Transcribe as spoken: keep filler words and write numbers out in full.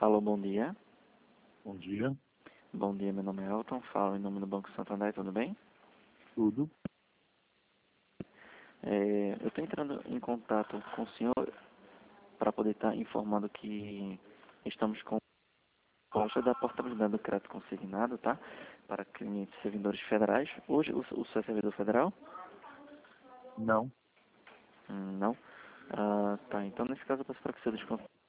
Alô, bom dia. Bom dia, Bom dia, meu nome é Elton, falo em nome do Banco Santander, tudo bem? tudo. É, eu estou entrando em contato com o senhor para poder estar informando que estamos com causa da portabilidade do crédito consignado, tá? Para clientes servidores federais. Hoje, o, o senhor é servidor federal? Não, Hum, não? Ah, tá, então nesse caso eu peço para que o senhor desconte